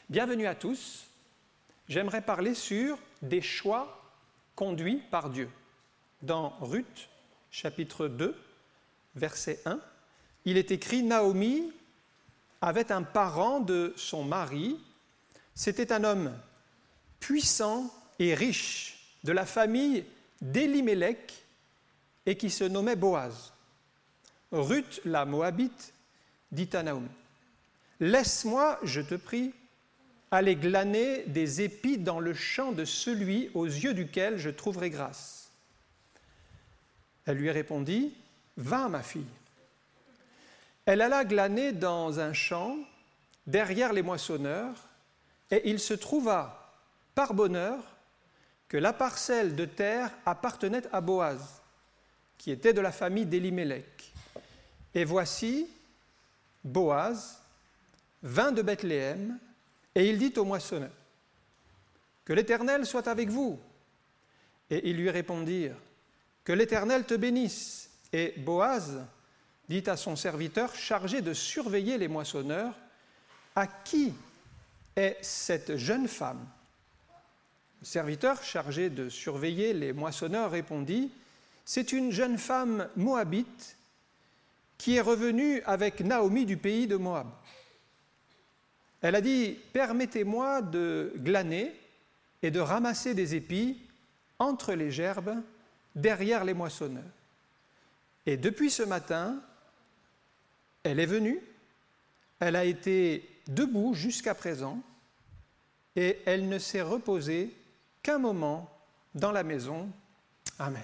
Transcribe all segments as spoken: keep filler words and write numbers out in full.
Bienvenue à tous. J'aimerais parler sur des choix conduits par Dieu. Dans Ruth, chapitre deux, verset un, il est écrit « Naomi avait un parent de son mari. C'était un homme puissant et riche de la famille d'Élimélec et qui se nommait Boaz. Ruth, la Moabite, dit à Naomi « Laisse-moi, je te prie, aller glaner des épis dans le champ de celui aux yeux duquel je trouverai grâce. » Elle lui répondit « Va, ma fille. » Elle alla glaner dans un champ derrière les moissonneurs, et il se trouva, par bonheur, que la parcelle de terre appartenait à Boaz, qui était de la famille d'Élimélec. Et voici, Boaz vint de Bethléem, et il dit au moissonneur « Que l'Éternel soit avec vous. » Et ils lui répondirent « Que l'Éternel te bénisse. » Et Boaz dit à son serviteur chargé de surveiller les moissonneurs « À qui est cette jeune femme ?» Le serviteur chargé de surveiller les moissonneurs répondit « C'est une jeune femme moabite qui est revenue avec Naomi du pays de Moab. Elle a dit « Permettez-moi de glaner et de ramasser des épis entre les gerbes derrière les moissonneurs. » Et depuis ce matin, elle est venue, elle a été debout jusqu'à présent et elle ne s'est reposée qu'un moment dans la maison. Amen.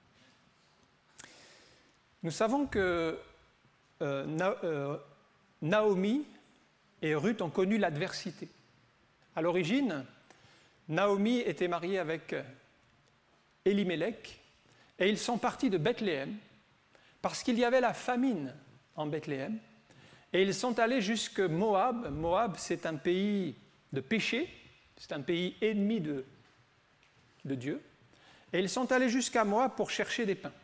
Nous savons que euh, Na, euh, Naomi et Ruth ont connu l'adversité. À l'origine, Naomi était mariée avec Élimélec et ils sont partis de Bethléem parce qu'il y avait la famine en Bethléem et ils sont allés jusque Moab. Moab, c'est un pays de péché, c'est un pays ennemi de, de Dieu. Et ils sont allés jusqu'à Moab pour chercher des pains.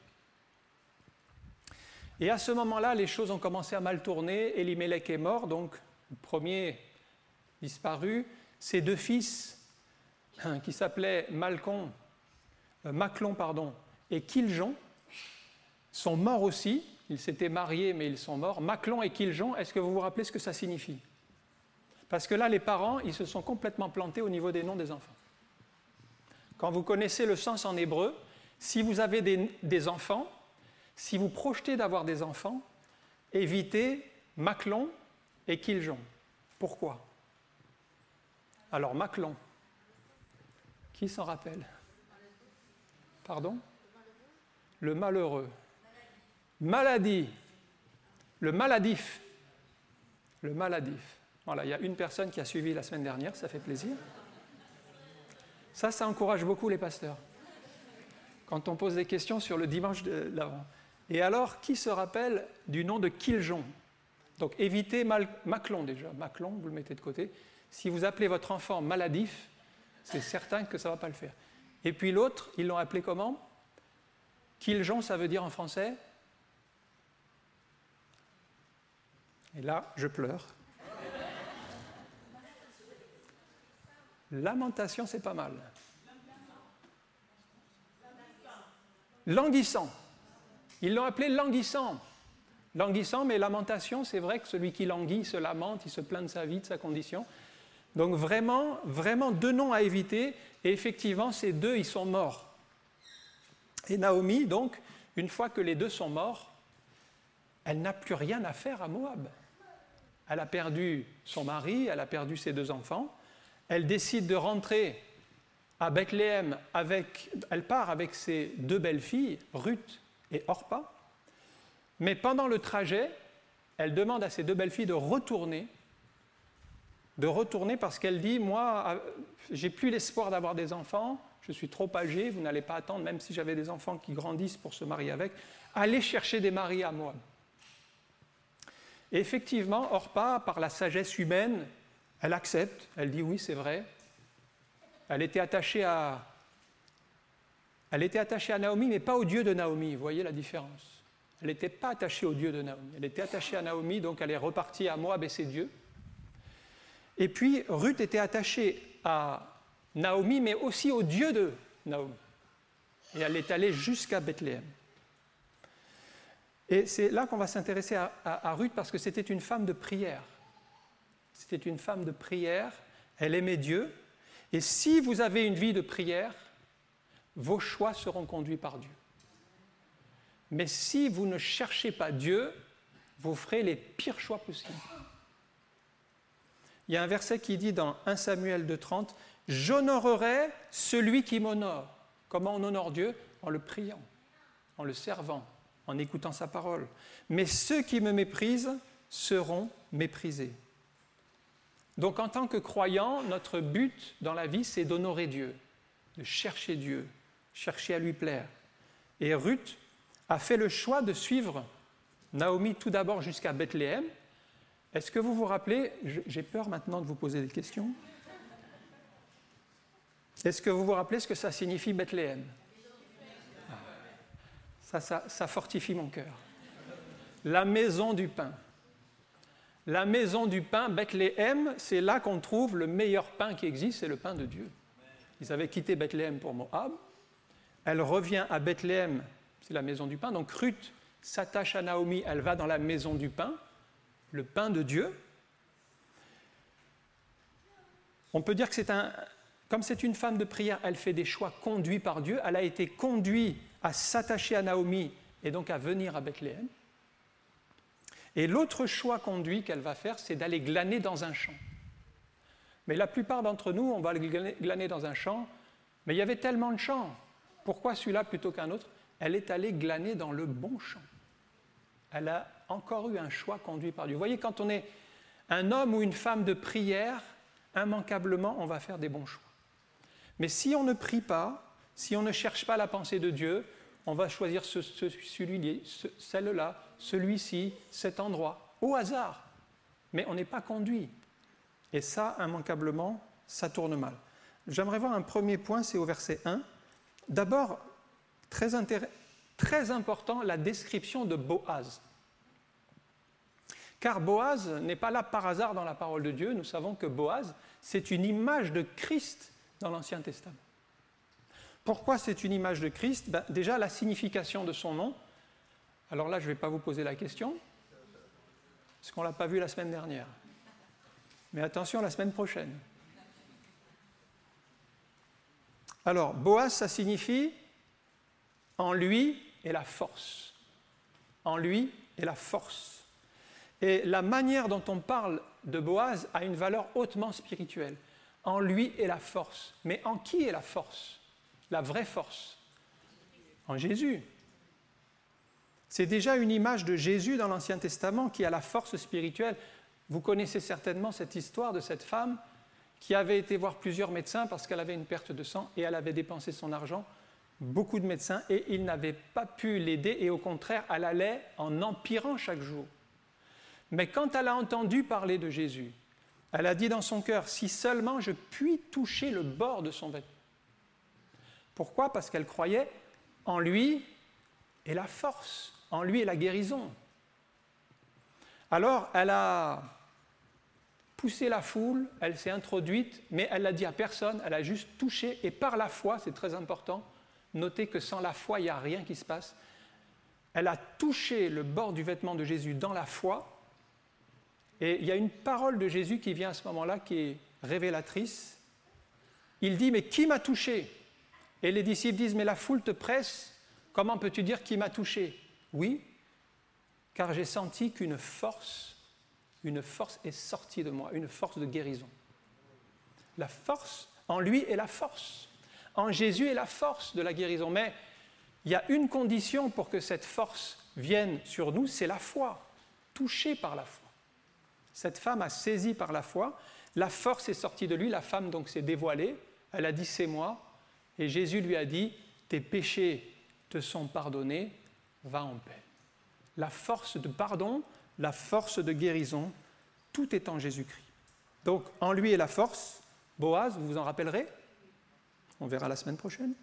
Et à ce moment-là, les choses ont commencé à mal tourner. Élimélec est mort, donc le premier disparu. Ses deux fils, qui s'appelaient Malcon, euh, Maclon pardon, et Kiljon, sont morts aussi. Ils s'étaient mariés, mais ils sont morts. Maclon et Kiljon, est-ce que vous vous rappelez ce que ça signifie? Parce que là, les parents, ils se sont complètement plantés au niveau des noms des enfants. Quand vous connaissez le sens en hébreu, si vous avez des, des enfants, si vous projetez d'avoir des enfants, évitez Maclon et Kiljon. Pourquoi? Alors, Maclon, qui s'en rappelle? Pardon? Le malheureux. Maladie. Le maladif. Le maladif. Voilà, il y a une personne qui a suivi la semaine dernière, ça fait plaisir. Ça, ça encourage beaucoup les pasteurs. Quand on pose des questions sur le dimanche de l'avant. Et alors, qui se rappelle du nom de Kiljon? Donc, évitez Mal- Maclon déjà. Maclon, vous le mettez de côté. Si vous appelez votre enfant maladif, c'est certain que ça ne va pas le faire. Et puis l'autre, ils l'ont appelé comment? Kiljon, ça veut dire en français? Et là, je pleure. Lamentation, c'est pas mal. Languissant. Ils l'ont appelé languissant. Languissant, mais lamentation, c'est vrai que celui qui languit se lamente, il se plaint de sa vie, de sa condition. Donc vraiment, vraiment deux noms à éviter. Et effectivement, ces deux, ils sont morts. Et Naomi, donc, une fois que les deux sont morts, elle n'a plus rien à faire à Moab. Elle a perdu son mari, elle a perdu ses deux enfants. Elle décide de rentrer à Bethléem, avec, elle part avec ses deux belles-filles, Ruth et Orpa. Mais pendant le trajet, elle demande à ses deux belles-filles de retourner, de retourner parce qu'elle dit « Moi, j'ai plus l'espoir d'avoir des enfants, je suis trop âgée, vous n'allez pas attendre, même si j'avais des enfants qui grandissent pour se marier avec, allez chercher des maris à Moab. » Et effectivement, Orpa, par la sagesse humaine, elle accepte, elle dit « Oui, c'est vrai. » Elle était attachée à, elle était attachée à Naomi, mais pas au Dieu de Naomi, vous voyez la différence. Elle n'était pas attachée au Dieu de Naomi, elle était attachée à Naomi, donc elle est repartie à Moab et ses dieux. Et puis, Ruth était attachée à Naomi, mais aussi au Dieu de Naomi. Et elle est allée jusqu'à Bethléem. Et c'est là qu'on va s'intéresser à, à, à Ruth, parce que c'était une femme de prière. C'était une femme de prière, elle aimait Dieu. Et si vous avez une vie de prière, vos choix seront conduits par Dieu. Mais si vous ne cherchez pas Dieu, vous ferez les pires choix possibles. Il y a un verset qui dit dans premier Samuel deux trente, « J'honorerai celui qui m'honore ». Comment on honore Dieu ? En le priant, en le servant, en écoutant sa parole. Mais ceux qui me méprisent seront méprisés. Donc en tant que croyant, notre but dans la vie, c'est d'honorer Dieu, de chercher Dieu, chercher à lui plaire. Et Ruth a fait le choix de suivre Naomi tout d'abord jusqu'à Bethléem. Est-ce que vous vous rappelez, j'ai peur maintenant de vous poser des questions, est-ce que vous vous rappelez ce que ça signifie Bethléem ? Ça, ça, ça fortifie mon cœur. La maison du pain. La maison du pain, Bethléem, c'est là qu'on trouve le meilleur pain qui existe, c'est le pain de Dieu. Ils avaient quitté Bethléem pour Moab. Elle revient à Bethléem, c'est la maison du pain. Donc Ruth s'attache à Naomi, elle va dans la maison du pain, le pain de Dieu. On peut dire que c'est un... Comme c'est une femme de prière, elle fait des choix conduits par Dieu. Elle a été conduite à s'attacher à Naomi et donc à venir à Bethléem. Et l'autre choix conduit qu'elle va faire, c'est d'aller glaner dans un champ. Mais la plupart d'entre nous, on va glaner dans un champ, mais il y avait tellement de champs. Pourquoi celui-là plutôt qu'un autre ? Elle est allée glaner dans le bon champ. Elle a encore eu un choix conduit par Dieu. Vous voyez, quand on est un homme ou une femme de prière, immanquablement, on va faire des bons choix. Mais si on ne prie pas, si on ne cherche pas la pensée de Dieu, on va choisir ce, ce, celui, ce, celle-là, celui-ci, cet endroit, au hasard. Mais on n'est pas conduit. Et ça, immanquablement, ça tourne mal. J'aimerais voir un premier point, c'est au verset un. D'abord, très, intér- très important, la description de Boaz. Car Boaz n'est pas là par hasard dans la parole de Dieu. Nous savons que Boaz, c'est une image de Christ dans l'Ancien Testament. Pourquoi c'est une image de Christ ? Ben, déjà, la signification de son nom. Alors là, je ne vais pas vous poser la question, parce qu'on ne l'a pas vu la semaine dernière. Mais attention, la semaine prochaine. Alors, Boaz, ça signifie « en lui est la force ». En lui est la force. Et la manière dont on parle de Boaz a une valeur hautement spirituelle. En lui est la force. Mais en qui est la force ? La vraie force ? En Jésus. C'est déjà une image de Jésus dans l'Ancien Testament qui a la force spirituelle. Vous connaissez certainement cette histoire de cette femme qui avait été voir plusieurs médecins parce qu'elle avait une perte de sang et elle avait dépensé son argent, beaucoup de médecins, et ils n'avaient pas pu l'aider et au contraire, elle allait en empirant chaque jour. Mais quand elle a entendu parler de Jésus, elle a dit dans son cœur, si seulement je puis toucher le bord de son vêtement. Pourquoi ? Parce qu'elle croyait en lui est la force, en lui est la guérison. Alors, elle a poussé la foule, elle s'est introduite, mais elle l'a dit à personne, elle a juste touché, et par la foi, c'est très important, notez que sans la foi, il n'y a rien qui se passe. Elle a touché le bord du vêtement de Jésus dans la foi, et il y a une parole de Jésus qui vient à ce moment-là qui est révélatrice. Il dit, mais qui m'a touché ? Et les disciples disent, mais la foule te presse, comment peux-tu dire qui m'a touché ? Oui, car j'ai senti qu'une force, une force est sortie de moi, une force de guérison. La force, en lui est la force. En Jésus est la force de la guérison. Mais il y a une condition pour que cette force vienne sur nous, c'est la foi, touchée par la foi. Cette femme a saisi par la foi, la force est sortie de lui, la femme donc s'est dévoilée, elle a dit c'est moi, et Jésus lui a dit tes péchés te sont pardonnés, va en paix. La force de pardon, la force de guérison, tout est en Jésus-Christ. Donc en lui est la force. Boaz, vous vous en rappellerez ? On verra la semaine prochaine.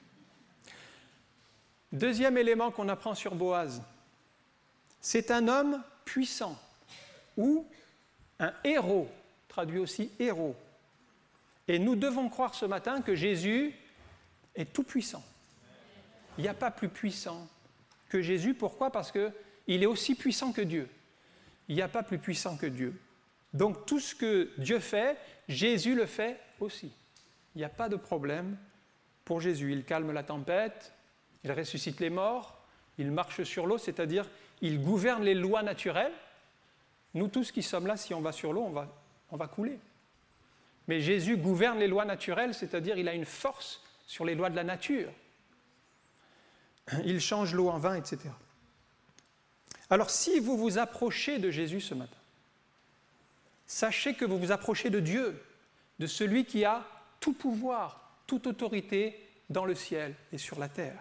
Deuxième élément qu'on apprend sur Boaz, c'est un homme puissant ou un héros. traduit aussi héros. Et nous devons croire ce matin que Jésus est tout puissant. Il n'y a pas plus puissant que Jésus. Pourquoi ? Parce qu'il est aussi puissant que Dieu. Il n'y a pas plus puissant que Dieu. Donc tout ce que Dieu fait, Jésus le fait aussi. Il n'y a pas de problème pour Jésus. Il calme la tempête, il ressuscite les morts, il marche sur l'eau, c'est-à-dire il gouverne les lois naturelles. Nous tous qui sommes là, si on va sur l'eau, on va, on va couler. Mais Jésus gouverne les lois naturelles, c'est-à-dire il a une force sur les lois de la nature. Il change l'eau en vin, et cetera. Alors si vous vous approchez de Jésus ce matin, sachez que vous vous approchez de Dieu, de celui qui a tout pouvoir, toute autorité dans le ciel et sur la terre.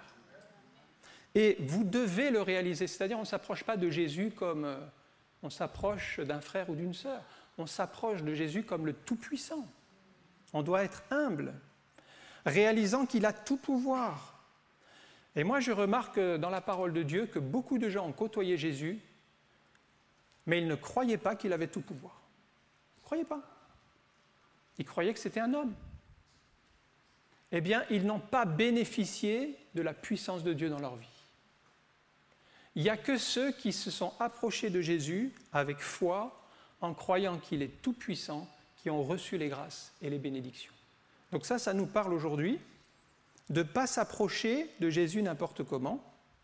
Et vous devez le réaliser, c'est-à-dire on ne s'approche pas de Jésus comme euh, on s'approche d'un frère ou d'une sœur. On s'approche de Jésus comme le Tout-Puissant. On doit être humble, réalisant qu'il a tout pouvoir. Et moi, je remarque dans la parole de Dieu que beaucoup de gens ont côtoyé Jésus, mais ils ne croyaient pas qu'il avait tout pouvoir. Ils ne croyaient pas. Ils croyaient que c'était un homme. Eh bien, ils n'ont pas bénéficié de la puissance de Dieu dans leur vie. Il n'y a que ceux qui se sont approchés de Jésus avec foi, en croyant qu'il est tout-puissant, qui ont reçu les grâces et les bénédictions. Donc ça, ça nous parle aujourd'hui de ne pas s'approcher de Jésus n'importe comment.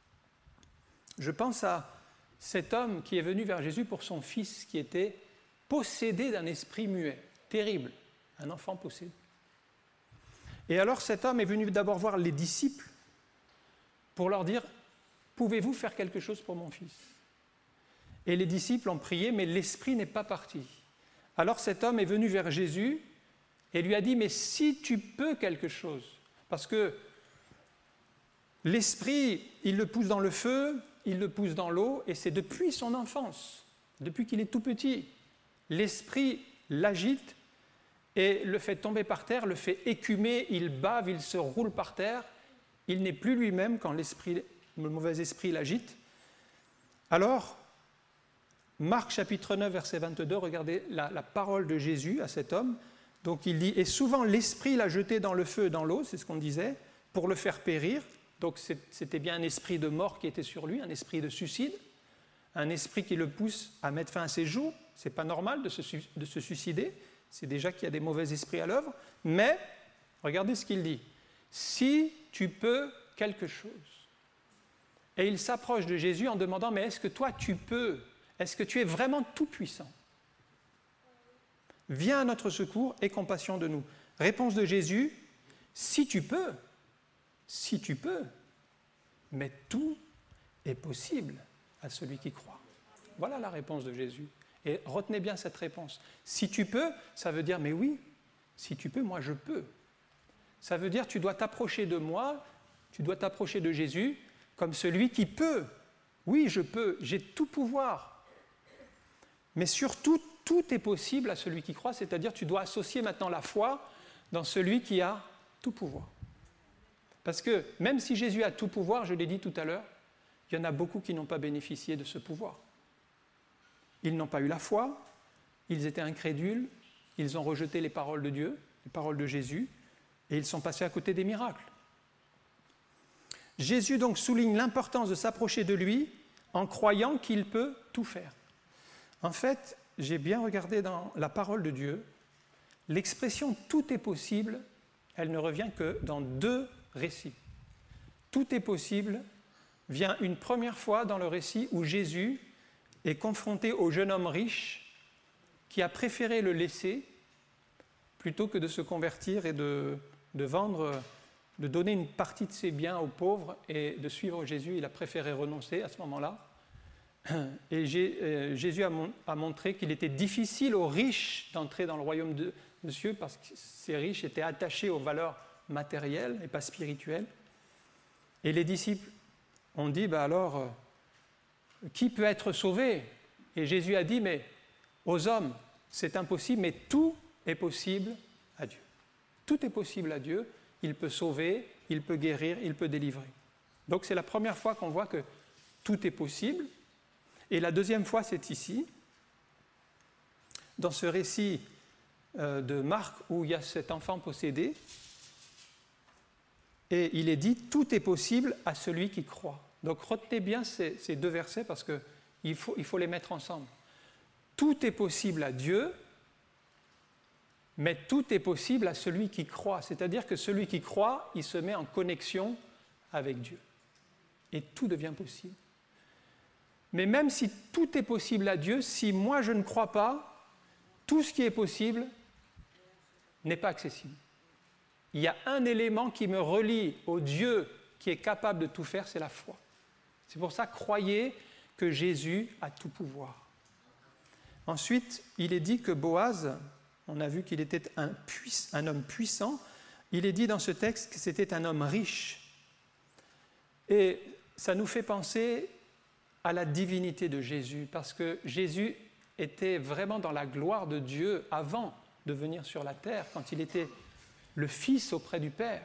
Je pense à cet homme qui est venu vers Jésus pour son fils qui était possédé d'un esprit muet, terrible, un enfant possédé. Et alors cet homme est venu d'abord voir les disciples pour leur dire « Pouvez-vous faire quelque chose pour mon fils ?» Et les disciples ont prié, mais l'esprit n'est pas parti. Alors cet homme est venu vers Jésus et lui a dit « Mais si tu peux quelque chose ?» Parce que l'esprit, il le pousse dans le feu, il le pousse dans l'eau, et c'est depuis son enfance, depuis qu'il est tout petit. L'esprit l'agite et le fait tomber par terre, le fait écumer, il bave, il se roule par terre. Il n'est plus lui-même quand l'esprit, le mauvais esprit l'agite. Alors, Marc chapitre neuf, verset vingt-deux, regardez la, la parole de Jésus à cet homme. Donc il dit « Et souvent l'esprit l'a jeté dans le feu et dans l'eau », c'est ce qu'on disait, pour le faire périr. Donc c'était bien un esprit de mort qui était sur lui, un esprit de suicide, un esprit qui le pousse à mettre fin à ses jours. Ce n'est pas normal de se, de se suicider, c'est déjà qu'il y a des mauvais esprits à l'œuvre. Mais, regardez ce qu'il dit, « Si tu peux quelque chose ». Et il s'approche de Jésus en demandant « Mais est-ce que toi tu peux ? Est-ce que tu es vraiment tout puissant ? Viens à notre secours et compassion de nous. » Réponse de Jésus, « Si tu peux, si tu peux, mais tout est possible à celui qui croit. » Voilà la réponse de Jésus. Et retenez bien cette réponse. Si tu peux, ça veut dire, mais oui, si tu peux, moi je peux. Ça veut dire, tu dois t'approcher de moi, tu dois t'approcher de Jésus comme celui qui peut. Oui, je peux, j'ai tout pouvoir. Mais surtout, tout est possible à celui qui croit, c'est-à-dire tu dois associer maintenant la foi dans celui qui a tout pouvoir. Parce que même si Jésus a tout pouvoir, je l'ai dit tout à l'heure, il y en a beaucoup qui n'ont pas bénéficié de ce pouvoir. Ils n'ont pas eu la foi, ils étaient incrédules, ils ont rejeté les paroles de Dieu, les paroles de Jésus, et ils sont passés à côté des miracles. Jésus donc souligne l'importance de s'approcher de lui en croyant qu'il peut tout faire. En fait, j'ai bien regardé dans la parole de Dieu, l'expression « tout est possible », elle ne revient que dans deux récits. « Tout est possible » vient une première fois dans le récit où Jésus est confronté au jeune homme riche qui a préféré le laisser plutôt que de se convertir et de, de vendre, de donner une partie de ses biens aux pauvres et de suivre Jésus. Il a préféré renoncer à ce moment-là. Et Jésus a montré qu'il était difficile aux riches d'entrer dans le royaume de Dieu parce que ces riches étaient attachés aux valeurs matérielles et pas spirituelles. Et les disciples ont dit, bah alors, qui peut être sauvé ? Et Jésus a dit, mais aux hommes, c'est impossible, mais tout est possible à Dieu. Tout est possible à Dieu, il peut sauver, il peut guérir, il peut délivrer. Donc c'est la première fois qu'on voit que tout est possible. Et la deuxième fois, c'est ici. Dans ce récit euh, de Marc où il y a cet enfant possédé. Et il est dit, tout est possible à celui qui croit. Donc retenez bien ces, ces deux versets parce qu'il faut, il faut les mettre ensemble. Tout est possible à Dieu, mais tout est possible à celui qui croit. C'est-à-dire que celui qui croit, il se met en connexion avec Dieu. Et tout devient possible. Mais même si tout est possible à Dieu, si moi je ne crois pas, tout ce qui est possible n'est pas accessible. Il y a un élément qui me relie au Dieu qui est capable de tout faire, c'est la foi. C'est pour ça, croyez que Jésus a tout pouvoir. Ensuite, il est dit que Boaz, on a vu qu'il était un, puis, un homme puissant, il est dit dans ce texte que c'était un homme riche. Et ça nous fait penser à la divinité de Jésus, parce que Jésus était vraiment dans la gloire de Dieu avant de venir sur la terre, quand il était le Fils auprès du Père.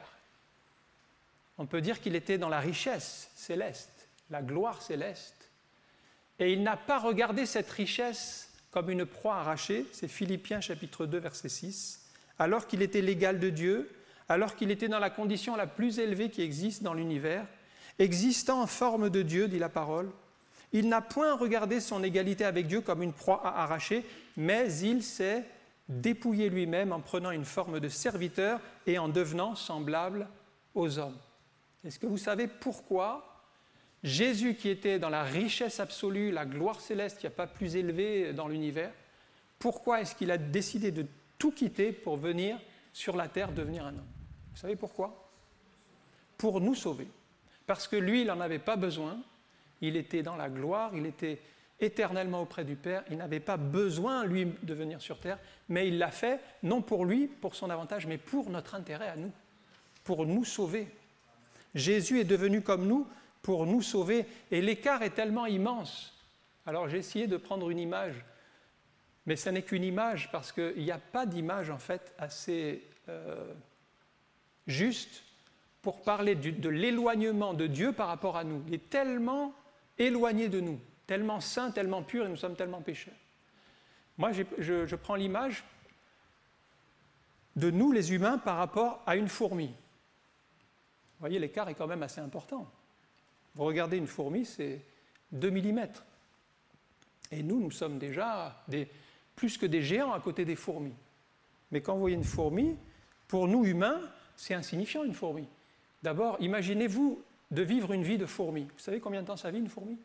On peut dire qu'il était dans la richesse céleste, la gloire céleste. Et il n'a pas regardé cette richesse comme une proie arrachée, c'est Philippiens chapitre deux, verset six, alors qu'il était l'égal de Dieu, alors qu'il était dans la condition la plus élevée qui existe dans l'univers, existant en forme de Dieu, dit la parole, il n'a point regardé son égalité avec Dieu comme une proie à arracher, mais il s'est dépouillé lui-même en prenant une forme de serviteur et en devenant semblable aux hommes. Est-ce que vous savez pourquoi Jésus, qui était dans la richesse absolue, la gloire céleste, il n'y a pas plus élevé dans l'univers, pourquoi est-ce qu'il a décidé de tout quitter pour venir sur la terre devenir un homme? Vous savez pourquoi? Pour nous sauver. Parce que lui, il n'en avait pas besoin, il était dans la gloire, il était éternellement auprès du Père, il n'avait pas besoin, lui, de venir sur terre, mais il l'a fait, non pour lui, pour son avantage, mais pour notre intérêt à nous, pour nous sauver. Jésus est devenu comme nous pour nous sauver, et l'écart est tellement immense. Alors j'ai essayé de prendre une image, mais ce n'est qu'une image, parce qu'il n'y a pas d'image, en fait, assez euh, juste pour parler du, de l'éloignement de Dieu par rapport à nous. Il est tellement éloigné de nous, tellement saint, tellement pur, et nous sommes tellement pécheurs. Moi, je, je, je prends l'image de nous, les humains, par rapport à une fourmi. Vous voyez, l'écart est quand même assez important. Vous regardez une fourmi, c'est deux millimètres. Et nous, nous sommes déjà des, plus que des géants à côté des fourmis. Mais quand vous voyez une fourmi, pour nous, humains, c'est insignifiant, une fourmi. D'abord, imaginez-vous de vivre une vie de fourmi. Vous savez combien de temps ça vit, une fourmi?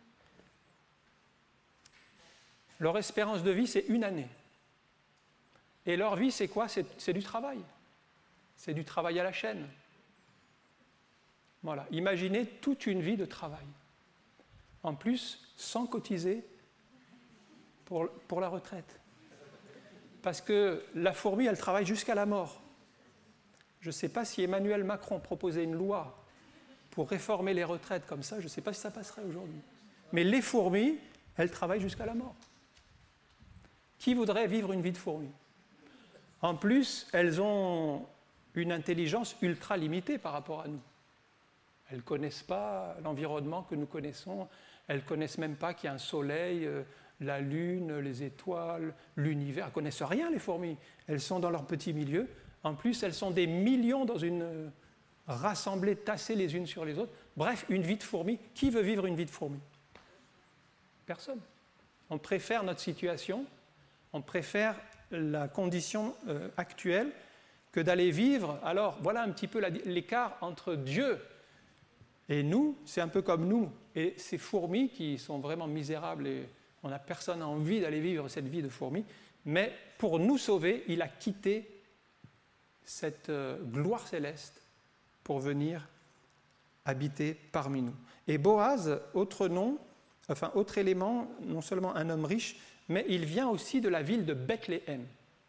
Leur espérance de vie, c'est une année. Et leur vie, c'est quoi? C'est, c'est du travail. C'est du travail à la chaîne. Voilà. Imaginez toute une vie de travail. En plus, sans cotiser pour, pour la retraite. Parce que la fourmi, elle travaille jusqu'à la mort. Je ne sais pas si Emmanuel Macron proposait une loi pour réformer les retraites comme ça, je ne sais pas si ça passerait aujourd'hui. Mais les fourmis, elles travaillent jusqu'à la mort. Qui voudrait vivre une vie de fourmi? En plus, elles ont une intelligence ultra limitée par rapport à nous. Elles ne connaissent pas l'environnement que nous connaissons, elles ne connaissent même pas qu'il y a un soleil, la lune, les étoiles, l'univers. Elles ne connaissent rien, les fourmis. Elles sont dans leur petit milieu. En plus, elles sont des millions dans une rassemblées, tassées les unes sur les autres. Bref, une vie de fourmi. Qui veut vivre une vie de fourmi? Personne. On préfère notre situation, on préfère la condition euh, actuelle que d'aller vivre. Alors, voilà un petit peu la, l'écart entre Dieu et nous. C'est un peu comme nous et ces fourmis qui sont vraiment misérables et on n'a personne envie d'aller vivre cette vie de fourmi. Mais pour nous sauver, il a quitté cette euh, gloire céleste pour venir habiter parmi nous. Et Boaz, autre nom, enfin autre élément, non seulement un homme riche, mais il vient aussi de la ville de Bethléem.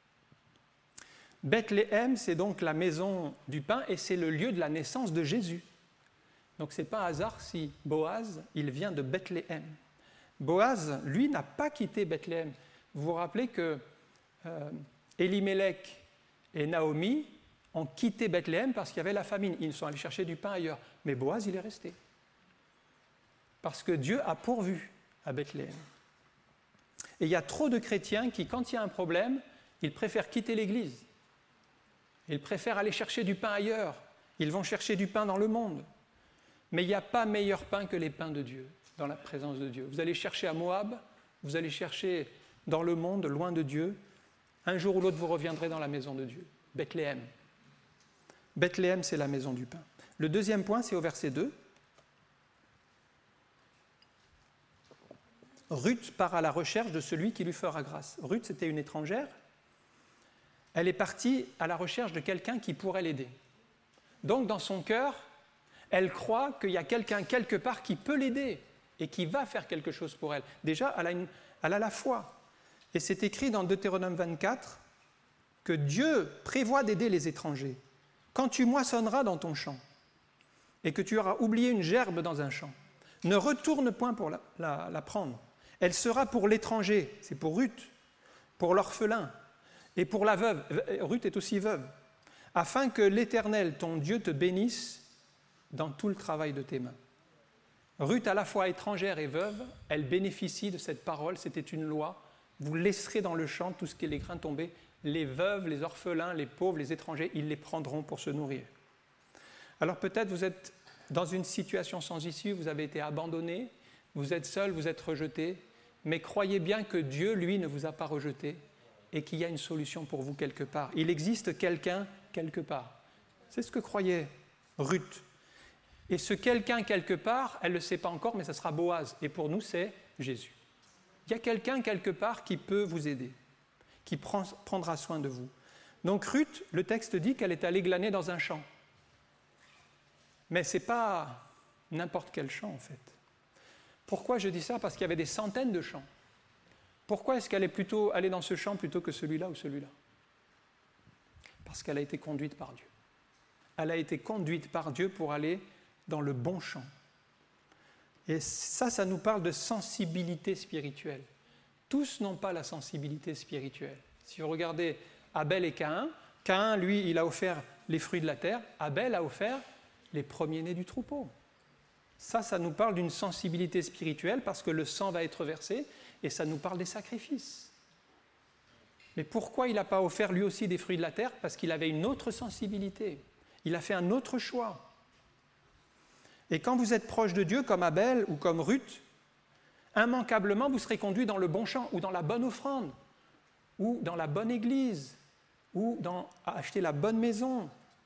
Bethléem, c'est donc la maison du pain et c'est le lieu de la naissance de Jésus. Donc ce n'est pas un hasard si Boaz, il vient de Bethléem. Boaz, lui, n'a pas quitté Bethléem. Vous vous rappelez que euh, Élimélec et Naomi ont quitté Bethléem parce qu'il y avait la famine. Ils sont allés chercher du pain ailleurs. Mais Boaz, il est resté. Parce que Dieu a pourvu à Bethléem. Et il y a trop de chrétiens qui, quand il y a un problème, Ils préfèrent quitter l'Église. Ils préfèrent aller chercher du pain ailleurs. Ils vont chercher du pain dans le monde. Mais il n'y a pas meilleur pain que les pains de Dieu, dans la présence de Dieu. Vous allez chercher à Moab, vous allez chercher dans le monde, loin de Dieu. Un jour ou l'autre, vous reviendrez dans la maison de Dieu. Bethléem. Bethléem, c'est la maison du pain. Le deuxième point, c'est au verset deux. Ruth part à la recherche de celui qui lui fera grâce. Ruth, c'était une étrangère. Elle est partie à la recherche de quelqu'un qui pourrait l'aider. Donc, dans son cœur, elle croit qu'il y a quelqu'un quelque part qui peut l'aider et qui va faire quelque chose pour elle. Déjà, elle a, une, elle a la foi. Et c'est écrit dans Deutéronome vingt-quatre que Dieu prévoit d'aider les étrangers. Quand tu moissonneras dans ton champ et que tu auras oublié une gerbe dans un champ, ne retourne point pour la, la, la prendre. Elle sera pour l'étranger, c'est pour Ruth, pour l'orphelin et pour la veuve. Ruth est aussi veuve, afin que l'Éternel, ton Dieu, te bénisse dans tout le travail de tes mains. Ruth, à la fois étrangère et veuve, elle bénéficie de cette parole, c'était une loi. Vous laisserez dans le champ tout ce qui est les grains tombés. Les veuves, les orphelins, les pauvres, les étrangers, ils les prendront pour se nourrir. Alors peut-être vous êtes dans une situation sans issue, vous avez été abandonné, vous êtes seul, vous êtes rejeté, mais croyez bien que Dieu, lui, ne vous a pas rejeté et qu'il y a une solution pour vous quelque part. Il existe quelqu'un quelque part. C'est ce que croyait Ruth. Et ce quelqu'un quelque part, elle ne le sait pas encore, mais ça sera Boaz. Et pour nous, c'est Jésus. Il y a quelqu'un quelque part qui peut vous aider, qui prend, prendra soin de vous. Donc Ruth, le texte dit qu'elle est allée glaner dans un champ. Mais ce n'est pas n'importe quel champ, en fait. Pourquoi je dis ça? Parce qu'il y avait des centaines de champs. Pourquoi est-ce qu'elle est plutôt allée dans ce champ plutôt que celui-là ou celui-là? Parce qu'elle a été conduite par Dieu. Elle a été conduite par Dieu pour aller dans le bon champ. Et ça, ça nous parle de sensibilité spirituelle. Tous n'ont pas la sensibilité spirituelle. Si vous regardez Abel et Caïn, Caïn, lui, il a offert les fruits de la terre. Abel a offert les premiers-nés du troupeau. Ça, ça nous parle d'une sensibilité spirituelle parce que le sang va être versé et ça nous parle des sacrifices. Mais pourquoi il n'a pas offert lui aussi des fruits de la terre? Parce qu'il avait une autre sensibilité. Il a fait un autre choix. Et quand vous êtes proche de Dieu, comme Abel ou comme Ruth, immanquablement, vous serez conduit dans le bon champ ou dans la bonne offrande ou dans la bonne église ou dans, à acheter la bonne maison.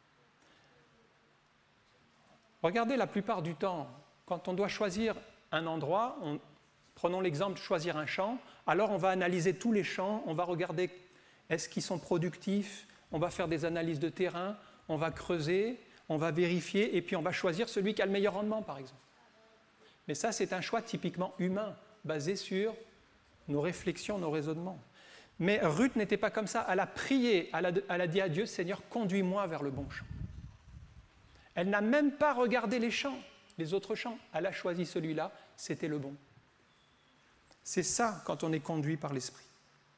Regardez, la plupart du temps, quand on doit choisir un endroit, on, prenons l'exemple de choisir un champ, alors on va analyser tous les champs, on va regarder est-ce qu'ils sont productifs, on va faire des analyses de terrain, on va creuser, on va vérifier et puis on va choisir celui qui a le meilleur rendement, par exemple. Mais ça, c'est un choix typiquement humain, basé sur nos réflexions, nos raisonnements. Mais Ruth n'était pas comme ça, elle a prié, elle a, elle a dit à Dieu, Seigneur, conduis-moi vers le bon champ. Elle n'a même pas regardé les champs, les autres champs. Elle a choisi celui-là, c'était le bon. C'est ça quand on est conduit par l'Esprit.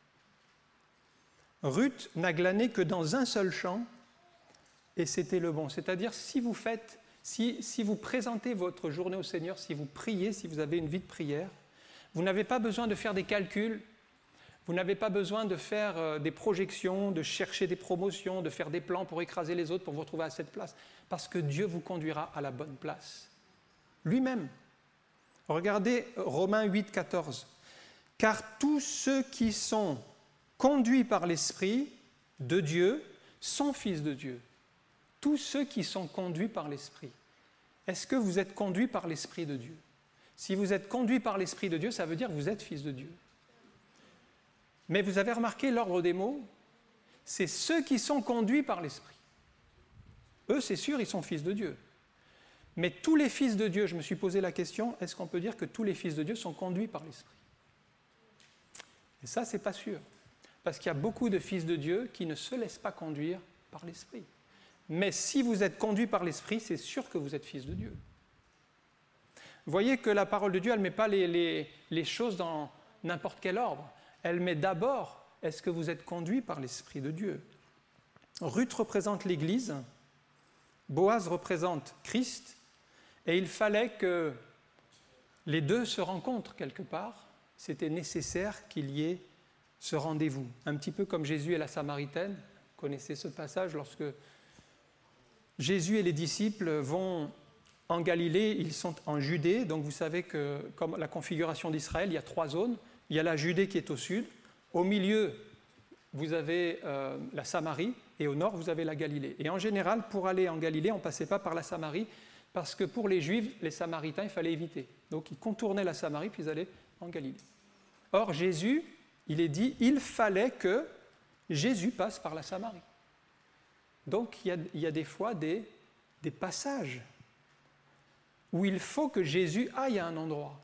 Ruth n'a glané que dans un seul champ et c'était le bon. C'est-à-dire, si vous faites, si, si vous présentez votre journée au Seigneur, si vous priez, si vous avez une vie de prière, vous n'avez pas besoin de faire des calculs, vous n'avez pas besoin de faire euh, des projections, de chercher des promotions, de faire des plans pour écraser les autres, pour vous retrouver à cette place. Parce que Dieu vous conduira à la bonne place. Lui-même. Regardez Romains huit, quatorze. « Car tous ceux qui sont conduits par l'Esprit de Dieu sont fils de Dieu. » Tous ceux qui sont conduits par l'Esprit. Est-ce que vous êtes conduits par l'Esprit de Dieu? Si vous êtes conduits par l'Esprit de Dieu, ça veut dire que vous êtes fils de Dieu. Mais vous avez remarqué l'ordre des mots? C'est ceux qui sont conduits par l'Esprit. Eux, c'est sûr, ils sont fils de Dieu. Mais tous les fils de Dieu, je me suis posé la question, est-ce qu'on peut dire que tous les fils de Dieu sont conduits par l'Esprit? Et ça, c'est pas sûr. Parce qu'il y a beaucoup de fils de Dieu qui ne se laissent pas conduire par l'Esprit. Mais si vous êtes conduit par l'Esprit, c'est sûr que vous êtes fils de Dieu. Vous voyez que la parole de Dieu, elle ne met pas les, les, les choses dans n'importe quel ordre. Elle met d'abord, est-ce que vous êtes conduit par l'Esprit de Dieu? Ruth représente l'Église, Boaz représente Christ, et il fallait que les deux se rencontrent quelque part. C'était nécessaire qu'il y ait ce rendez-vous, un petit peu comme Jésus et la Samaritaine. Vous connaissez ce passage, lorsque Jésus et les disciples vont en Galilée, ils sont en Judée, donc vous savez que comme la configuration d'Israël, il y a trois zones. Il y a la Judée qui est au sud, au milieu vous avez euh, la Samarie, et au nord vous avez la Galilée. Et en général, pour aller en Galilée, on ne passait pas par la Samarie, parce que pour les Juifs, les Samaritains, il fallait éviter. Donc ils contournaient la Samarie, puis ils allaient en Galilée. Or, Jésus, il est dit, il fallait que Jésus passe par la Samarie. Donc il y a, il y a des fois des, des passages où il faut que Jésus aille à un endroit.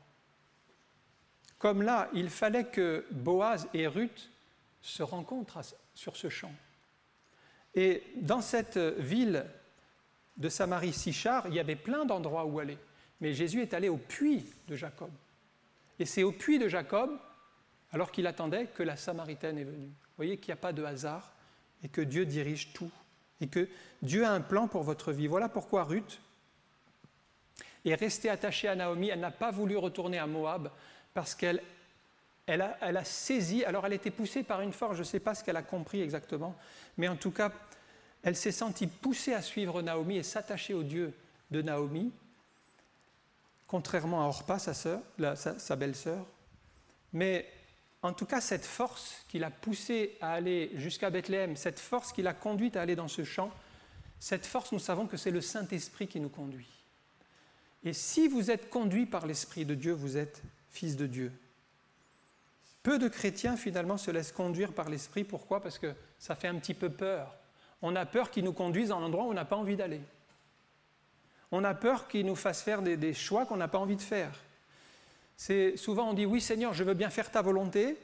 Comme là, il fallait que Boaz et Ruth se rencontrent sur ce champ. Et dans cette ville de Samarie-Sichar, il y avait plein d'endroits où aller. Mais Jésus est allé au puits de Jacob. Et c'est au puits de Jacob, alors qu'il attendait, que la Samaritaine est venue. Vous voyez qu'il n'y a pas de hasard et que Dieu dirige tout. Et que Dieu a un plan pour votre vie. Voilà pourquoi Ruth est restée attachée à Naomi. Elle n'a pas voulu retourner à Moab parce qu'elle elle a, elle a saisi, alors elle était poussée par une force, je ne sais pas ce qu'elle a compris exactement, mais en tout cas, elle s'est sentie poussée à suivre Naomi et s'attacher au Dieu de Naomi, contrairement à Orpa, sa, sœur, la, sa, sa belle-sœur. Mais en tout cas, cette force qui l'a poussée à aller jusqu'à Bethléem, cette force qui l'a conduite à aller dans ce champ, cette force, nous savons que c'est le Saint-Esprit qui nous conduit. Et si vous êtes conduit par l'Esprit de Dieu, vous êtes fils de Dieu. Peu de chrétiens, finalement, se laissent conduire par l'Esprit. Pourquoi ? Parce que ça fait un petit peu peur. On a peur qu'ils nous conduisent dans un endroit où on n'a pas envie d'aller. On a peur qu'ils nous fassent faire des, des choix qu'on n'a pas envie de faire. C'est, souvent, on dit « Oui, Seigneur, je veux bien faire ta volonté,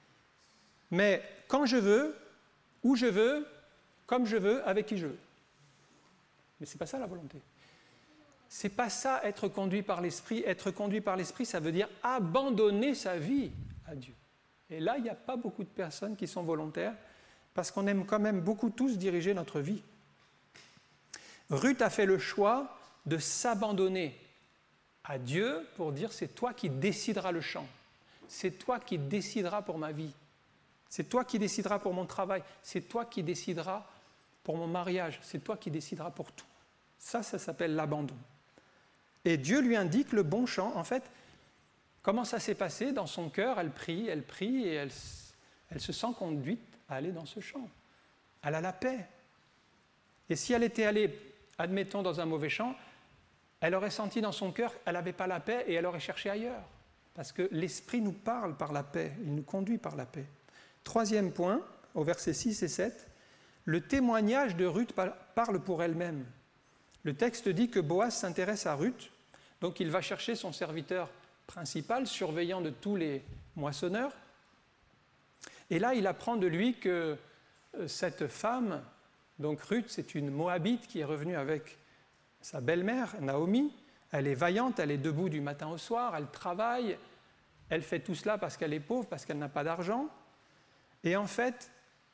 mais quand je veux, où je veux, comme je veux, avec qui je veux. » Mais ce n'est pas ça la volonté. Ce n'est pas ça être conduit par l'Esprit. Être conduit par l'Esprit, ça veut dire abandonner sa vie à Dieu. Et là, il n'y a pas beaucoup de personnes qui sont volontaires parce qu'on aime quand même beaucoup tous diriger notre vie. Ruth a fait le choix de s'abandonner à Dieu pour dire « c'est toi qui décideras le champ, c'est toi qui décideras pour ma vie, c'est toi qui décideras pour mon travail, c'est toi qui décideras pour mon mariage, c'est toi qui décideras pour tout. » Ça, ça s'appelle l'abandon. Et Dieu lui indique le bon champ. En fait, comment ça s'est passé ? Dans son cœur, elle prie, elle prie et elle, elle se sent conduite à aller dans ce champ. Elle a la paix. Et si elle était allée, admettons, dans un mauvais champ, elle aurait senti dans son cœur qu'elle n'avait pas la paix et elle aurait cherché ailleurs. Parce que l'Esprit nous parle par la paix, il nous conduit par la paix. Troisième point, au verset six et sept, le témoignage de Ruth parle pour elle-même. Le texte dit que Boaz s'intéresse à Ruth, donc il va chercher son serviteur principal, surveillant de tous les moissonneurs. Et là, il apprend de lui que cette femme, donc Ruth, c'est une Moabite qui est revenue avec sa belle-mère, Naomi. Elle est vaillante, elle est debout du matin au soir, elle travaille, elle fait tout cela parce qu'elle est pauvre, parce qu'elle n'a pas d'argent. Et en fait,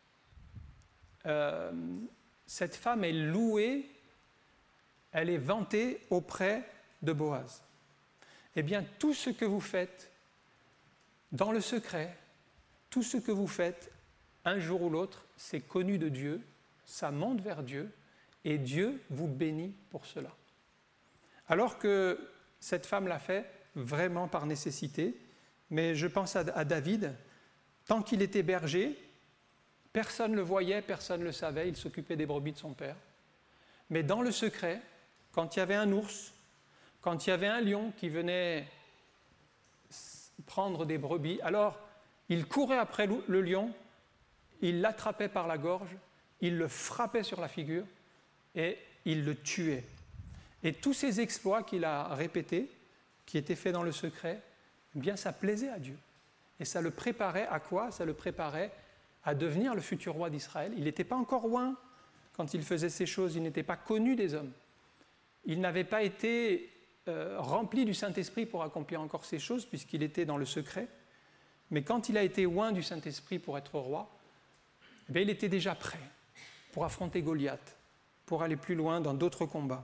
euh, cette femme est louée, elle est vantée auprès de Boaz. Eh bien, tout ce que vous faites dans le secret, tout ce que vous faites un jour ou l'autre, c'est connu de Dieu, ça monte vers Dieu, et Dieu vous bénit pour cela. Alors que cette femme l'a fait vraiment par nécessité, mais je pense à, à David, tant qu'il était berger, personne ne le voyait, personne ne le savait, il s'occupait des brebis de son père. Mais dans le secret, quand il y avait un ours, quand il y avait un lion qui venait prendre des brebis, alors il courait après le lion, il l'attrapait par la gorge, il le frappait sur la figure et il le tuait. Et tous ces exploits qu'il a répétés, qui étaient faits dans le secret, eh bien ça plaisait à Dieu. Et ça le préparait à quoi ? Ça le préparait à devenir le futur roi d'Israël. Il n'était pas encore roi quand il faisait ces choses, il n'était pas connu des hommes. Il n'avait pas été euh, rempli du Saint-Esprit pour accomplir encore ces choses, puisqu'il était dans le secret. Mais quand il a été oint du Saint-Esprit pour être roi, eh bien, il était déjà prêt pour affronter Goliath, pour aller plus loin dans d'autres combats.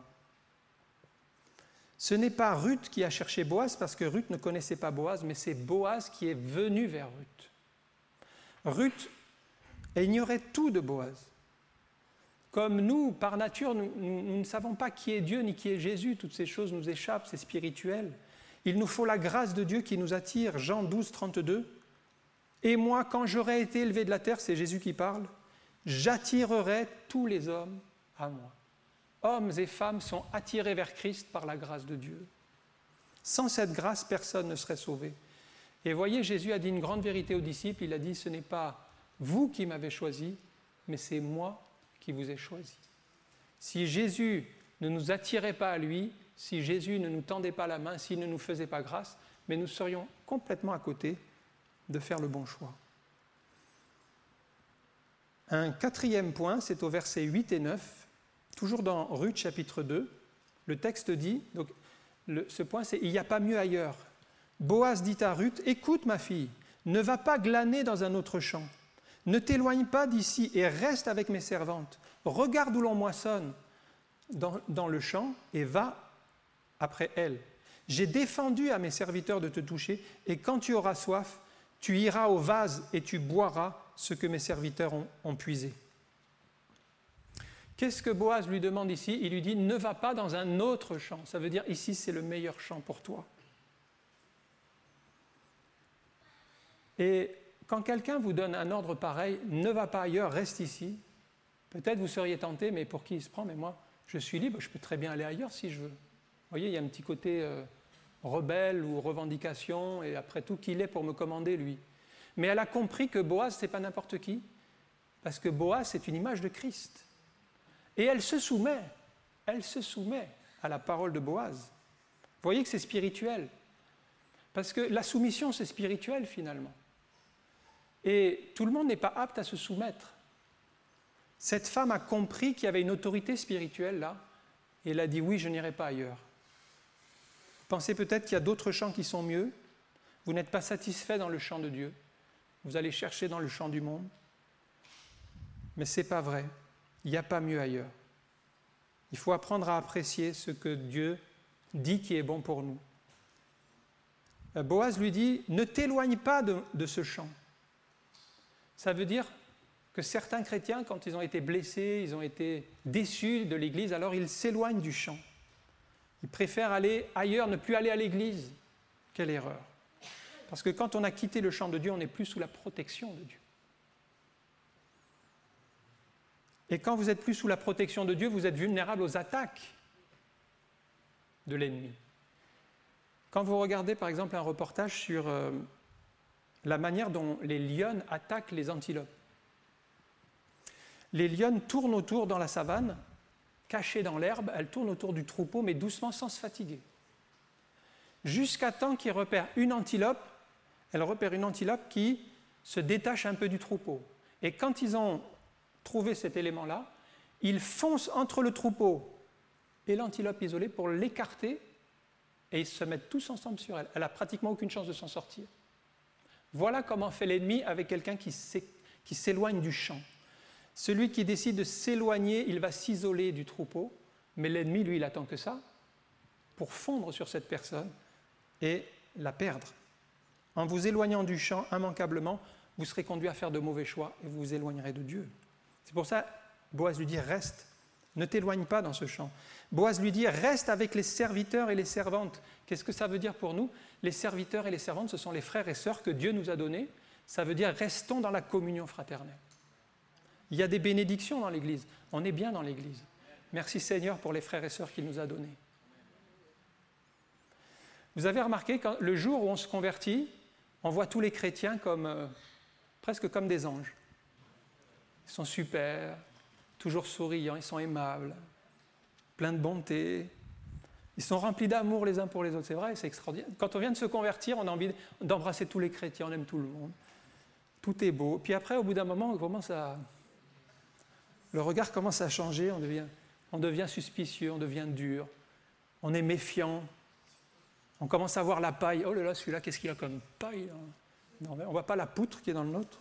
Ce n'est pas Ruth qui a cherché Boaz, parce que Ruth ne connaissait pas Boaz, mais c'est Boaz qui est venu vers Ruth. Ruth ignorait tout de Boaz. Comme nous, par nature, nous, nous, nous ne savons pas qui est Dieu ni qui est Jésus. Toutes ces choses nous échappent, c'est spirituel. Il nous faut la grâce de Dieu qui nous attire. Jean douze, trente-deux. « Et moi, quand j'aurai été élevé de la terre, c'est Jésus qui parle, j'attirerai tous les hommes à moi. » Hommes et femmes sont attirés vers Christ par la grâce de Dieu. Sans cette grâce, personne ne serait sauvé. Et voyez, Jésus a dit une grande vérité aux disciples. Il a dit, ce n'est pas vous qui m'avez choisi, mais c'est moi qui vous ai choisi. Si Jésus ne nous attirait pas à lui, si Jésus ne nous tendait pas la main, s'il ne nous faisait pas grâce, mais nous serions complètement à côté de faire le bon choix. Un quatrième point, c'est au verset huit et neuf, toujours dans Ruth chapitre deux, le texte dit, donc, le, ce point c'est « il n'y a pas mieux ailleurs ». Boaz dit à Ruth, « Écoute ma fille, ne va pas glaner dans un autre champ. Ne t'éloigne pas d'ici et reste avec mes servantes. Regarde où l'on moissonne dans, dans le champ et va après elles. J'ai défendu à mes serviteurs de te toucher et quand tu auras soif, tu iras au vase et tu boiras ce que mes serviteurs ont, ont puisé. » Qu'est-ce que Boaz lui demande ici? Il lui dit « Ne va pas dans un autre champ. » Ça veut dire « Ici, c'est le meilleur champ pour toi. » Et quand quelqu'un vous donne un ordre pareil, ne va pas ailleurs, reste ici, peut-être vous seriez tenté, mais pour qui il se prend? Mais moi, je suis libre, je peux très bien aller ailleurs si je veux. Vous voyez, il y a un petit côté euh, rebelle ou revendication, et après tout, qui il est pour me commander, lui? Mais elle a compris que Boaz, ce n'est pas n'importe qui, parce que Boaz, c'est une image de Christ. Et elle se soumet, elle se soumet à la parole de Boaz. Vous voyez que c'est spirituel, parce que la soumission, c'est spirituel finalement. Et tout le monde n'est pas apte à se soumettre. Cette femme a compris qu'il y avait une autorité spirituelle là, et elle a dit oui, je n'irai pas ailleurs. Vous pensez peut-être qu'il y a d'autres champs qui sont mieux, vous n'êtes pas satisfait dans le champ de Dieu, vous allez chercher dans le champ du monde, mais ce n'est pas vrai, il n'y a pas mieux ailleurs. Il faut apprendre à apprécier ce que Dieu dit qui est bon pour nous. Boaz lui dit, ne t'éloigne pas de, de ce champ. Ça veut dire que certains chrétiens, quand ils ont été blessés, ils ont été déçus de l'Église, alors ils s'éloignent du champ. Ils préfèrent aller ailleurs, ne plus aller à l'Église. Quelle erreur! Parce que quand on a quitté le champ de Dieu, on n'est plus sous la protection de Dieu. Et quand vous n'êtes plus sous la protection de Dieu, vous êtes vulnérable aux attaques de l'ennemi. Quand vous regardez par exemple un reportage sur euh, la manière dont les lionnes attaquent les antilopes. Les lionnes tournent autour dans la savane, cachées dans l'herbe, elles tournent autour du troupeau, mais doucement, sans se fatiguer. Jusqu'à temps qu'ils repèrent une antilope, elles repèrent une antilope qui se détache un peu du troupeau. Et quand ils ont trouvé cet élément-là, ils foncent entre le troupeau et l'antilope isolée pour l'écarter et ils se mettent tous ensemble sur elle. Elle n'a pratiquement aucune chance de s'en sortir. Voilà comment fait l'ennemi avec quelqu'un qui s'éloigne du champ. Celui qui décide de s'éloigner, il va s'isoler du troupeau, mais l'ennemi, lui, il attend que ça pour fondre sur cette personne et la perdre. En vous éloignant du champ, immanquablement, vous serez conduit à faire de mauvais choix et vous vous éloignerez de Dieu. C'est pour ça, Boaz lui dit, reste, ne t'éloigne pas dans ce champ. Boaz lui dit, reste avec les serviteurs et les servantes. Qu'est-ce que ça veut dire pour nous? Les serviteurs et les servantes, ce sont les frères et sœurs que Dieu nous a donnés. Ça veut dire, restons dans la communion fraternelle. Il y a des bénédictions dans l'Église. On est bien dans l'Église. Merci Seigneur pour les frères et sœurs qu'il nous a donnés. Vous avez remarqué, quand, le jour où on se convertit, on voit tous les chrétiens comme, euh, presque comme des anges. Ils sont super, toujours souriants, ils sont aimables, pleins de bonté. Ils sont remplis d'amour les uns pour les autres. C'est vrai, c'est extraordinaire. Quand on vient de se convertir, on a envie d'embrasser tous les chrétiens, on aime tout le monde. Tout est beau. Puis après, au bout d'un moment, on commence à... le regard commence à changer, on devient, on devient suspicieux, on devient dur, on est méfiant. On commence à voir la paille. Oh là là, celui-là, qu'est-ce qu'il a comme paille? Non, on ne voit pas la poutre qui est dans le nôtre.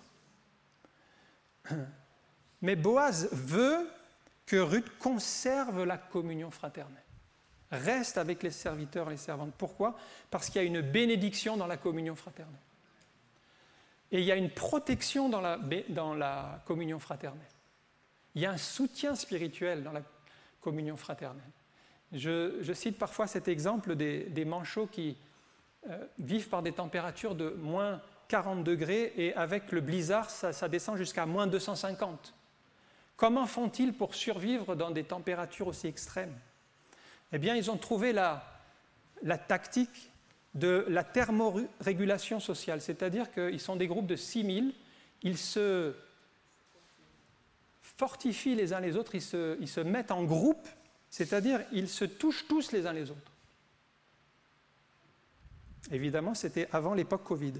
Mais Boaz veut que Ruth conserve la communion fraternelle. Reste avec les serviteurs et les servantes. Pourquoi? Parce qu'il y a une bénédiction dans la communion fraternelle. Et il y a une protection dans la, dans la communion fraternelle. Il y a un soutien spirituel dans la communion fraternelle. Je, je cite parfois cet exemple des, des manchots qui euh, vivent par des températures de moins quarante degrés et avec le blizzard, ça, ça descend jusqu'à moins deux cent cinquante. Comment font-ils pour survivre dans des températures aussi extrêmes? Eh bien, ils ont trouvé la, la tactique de la thermorégulation sociale, c'est-à-dire qu'ils sont des groupes de six mille, ils se fortifient les uns les autres, ils se, ils se mettent en groupe, c'est-à-dire ils se touchent tous les uns les autres. Évidemment, c'était avant l'époque Covid.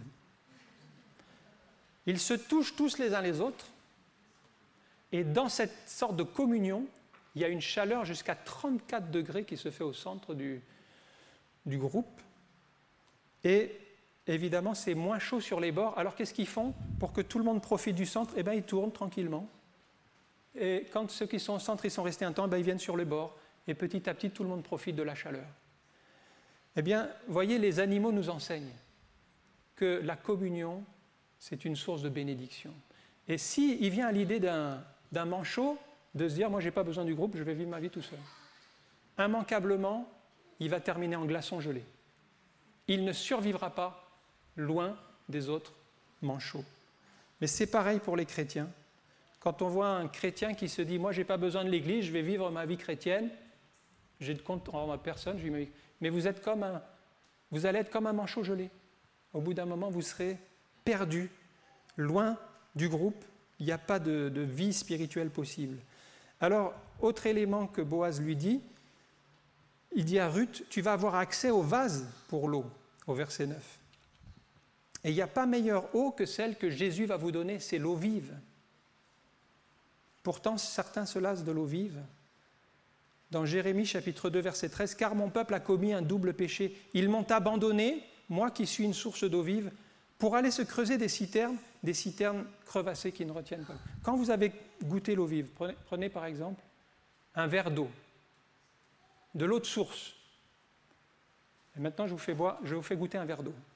Ils se touchent tous les uns les autres, et dans cette sorte de communion, il y a une chaleur jusqu'à trente-quatre degrés qui se fait au centre du, du groupe. Et évidemment, c'est moins chaud sur les bords. Alors qu'est-ce qu'ils font pour que tout le monde profite du centre? Eh bien, ils tournent tranquillement. Et quand ceux qui sont au centre ils sont restés un temps, ben, ils viennent sur le bord. Et petit à petit, tout le monde profite de la chaleur. Eh bien, voyez, les animaux nous enseignent que la communion, c'est une source de bénédiction. Et s'il vient à l'idée d'un, d'un manchot de se dire, moi, je n'ai pas besoin du groupe, je vais vivre ma vie tout seul. Immanquablement, il va terminer en glaçon gelé. Il ne survivra pas loin des autres manchots. Mais c'est pareil pour les chrétiens. Quand on voit un chrétien qui se dit « moi, je n'ai pas besoin de l'Église, je vais vivre ma vie chrétienne, j'ai de compte en ma personne, je vis ma vie. » Mais vous, êtes comme un, vous allez être comme un manchot gelé. Au bout d'un moment, vous serez perdu, loin du groupe. Il n'y a pas de, de vie spirituelle possible. Alors, autre élément que Boaz lui dit, il dit à Ruth, tu vas avoir accès au vase pour l'eau, au verset neuf. Et il n'y a pas meilleure eau que celle que Jésus va vous donner, c'est l'eau vive. Pourtant, certains se lassent de l'eau vive. Dans Jérémie chapitre deux, verset treize, « Car mon peuple a commis un double péché. Ils m'ont abandonné, moi qui suis une source d'eau vive, pour aller se creuser des citernes, des citernes crevassées qui ne retiennent pas. » Quand vous avez goûté l'eau vive, prenez, prenez par exemple un verre d'eau, de l'eau de source. Et maintenant, je vous fais boire, je vous fais goûter un verre d'eau.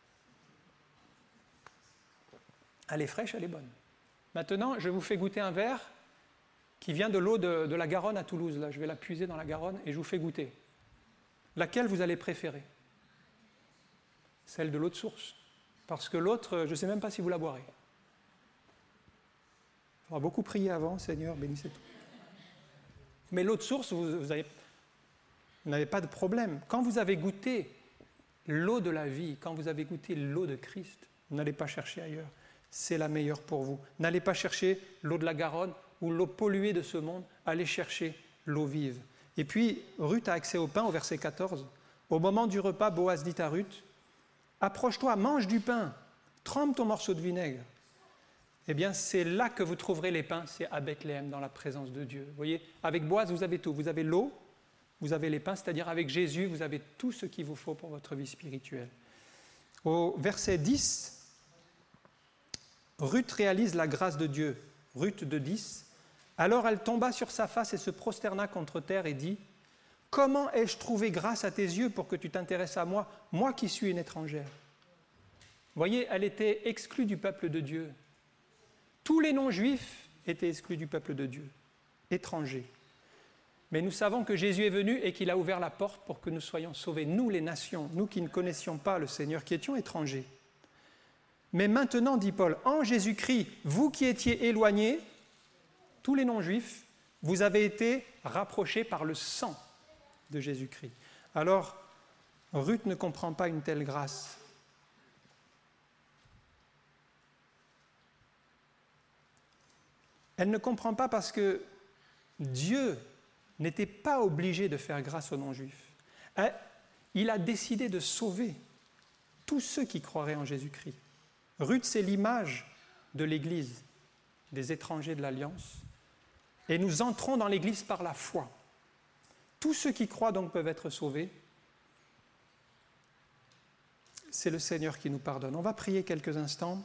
Elle est fraîche, elle est bonne. Maintenant, je vous fais goûter un verre qui vient de l'eau de, de la Garonne à Toulouse. Là, je vais la puiser dans la Garonne et je vous fais goûter. Laquelle vous allez préférer? Celle de l'eau de source. Parce que l'autre, je ne sais même pas si vous la boirez. Il faudra beaucoup prier avant, Seigneur, bénissez tout. Mais l'eau de source, vous, vous avez... Vous n'avez pas de problème. Quand vous avez goûté l'eau de la vie, quand vous avez goûté l'eau de Christ, vous n'allez pas chercher ailleurs. C'est la meilleure pour vous. N'allez pas chercher l'eau de la Garonne ou l'eau polluée de ce monde. Allez chercher l'eau vive. Et puis, Ruth a accès au pain au verset quatorze. Au moment du repas, Boaz dit à Ruth, « Approche-toi, mange du pain, trempe ton morceau de vinaigre. » Eh bien, c'est là que vous trouverez les pains, c'est à Bethléem, dans la présence de Dieu. Vous voyez, avec Boaz, vous avez tout. Vous avez l'eau, vous avez les pains, c'est-à-dire avec Jésus, vous avez tout ce qu'il vous faut pour votre vie spirituelle. Au verset dix, Ruth réalise la grâce de Dieu. Ruth deux dix. Alors elle tomba sur sa face et se prosterna contre terre et dit, « Comment ai-je trouvé grâce à tes yeux pour que tu t'intéresses à moi, moi qui suis une étrangère ?» Vous voyez, elle était exclue du peuple de Dieu. Tous les non-juifs étaient exclus du peuple de Dieu, étrangers. Mais nous savons que Jésus est venu et qu'il a ouvert la porte pour que nous soyons sauvés, nous les nations, nous qui ne connaissions pas le Seigneur, qui étions étrangers. Mais maintenant, dit Paul, en Jésus-Christ, vous qui étiez éloignés, tous les non-juifs, vous avez été rapprochés par le sang de Jésus-Christ. Alors, Ruth ne comprend pas une telle grâce. Elle ne comprend pas parce que Dieu n'était pas obligé de faire grâce aux non-juifs. Il a décidé de sauver tous ceux qui croiraient en Jésus-Christ. Ruth, c'est l'image de l'Église, des étrangers de l'Alliance. Et nous entrons dans l'Église par la foi. Tous ceux qui croient donc peuvent être sauvés. C'est le Seigneur qui nous pardonne. On va prier quelques instants.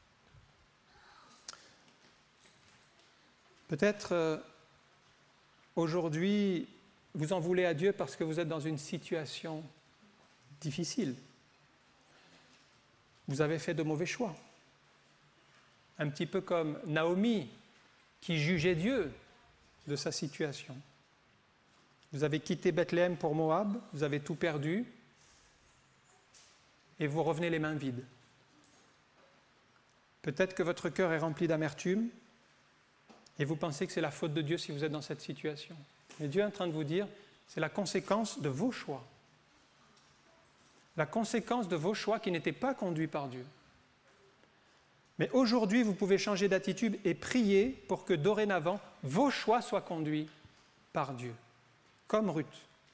Peut-être euh, aujourd'hui, vous en voulez à Dieu parce que vous êtes dans une situation difficile. Vous avez fait de mauvais choix. un petit peu comme Naomi qui jugeait Dieu de sa situation. Vous avez quitté Bethléem pour Moab, vous avez tout perdu et vous revenez les mains vides. Peut-être que votre cœur est rempli d'amertume et vous pensez que c'est la faute de Dieu si vous êtes dans cette situation. Mais Dieu est en train de vous dire, c'est la conséquence de vos choix. La conséquence de vos choix qui n'étaient pas conduits par Dieu. Mais aujourd'hui, vous pouvez changer d'attitude et prier pour que dorénavant, vos choix soient conduits par Dieu. Comme Ruth.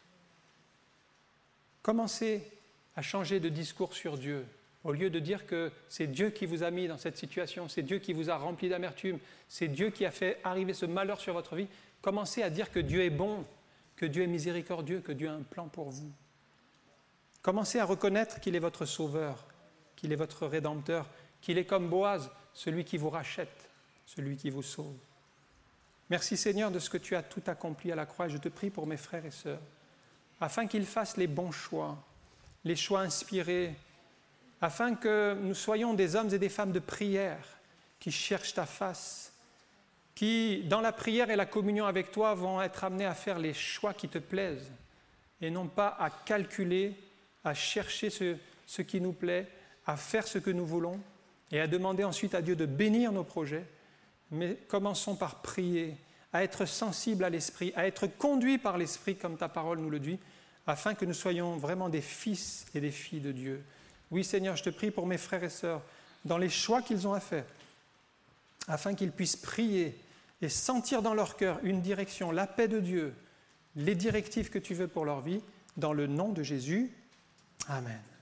Commencez à changer de discours sur Dieu. Au lieu de dire que c'est Dieu qui vous a mis dans cette situation, c'est Dieu qui vous a rempli d'amertume, c'est Dieu qui a fait arriver ce malheur sur votre vie, commencez à dire que Dieu est bon, que Dieu est miséricordieux, que Dieu a un plan pour vous. Commencez à reconnaître qu'il est votre sauveur, qu'il est votre rédempteur, qu'il est comme Boaz, celui qui vous rachète, celui qui vous sauve. Merci Seigneur de ce que tu as tout accompli à la croix. Je te prie pour mes frères et sœurs, afin qu'ils fassent les bons choix, les choix inspirés, afin que nous soyons des hommes et des femmes de prière qui cherchent ta face, qui, dans la prière et la communion avec toi, vont être amenés à faire les choix qui te plaisent et non pas à calculer, à chercher ce, ce qui nous plaît, à faire ce que nous voulons et à demander ensuite à Dieu de bénir nos projets. Mais commençons par prier, à être sensibles à l'Esprit, à être conduits par l'Esprit comme ta parole nous le dit, afin que nous soyons vraiment des fils et des filles de Dieu. Oui Seigneur, je te prie pour mes frères et sœurs, dans les choix qu'ils ont à faire, afin qu'ils puissent prier et sentir dans leur cœur une direction, la paix de Dieu, les directives que tu veux pour leur vie, dans le nom de Jésus. Amen.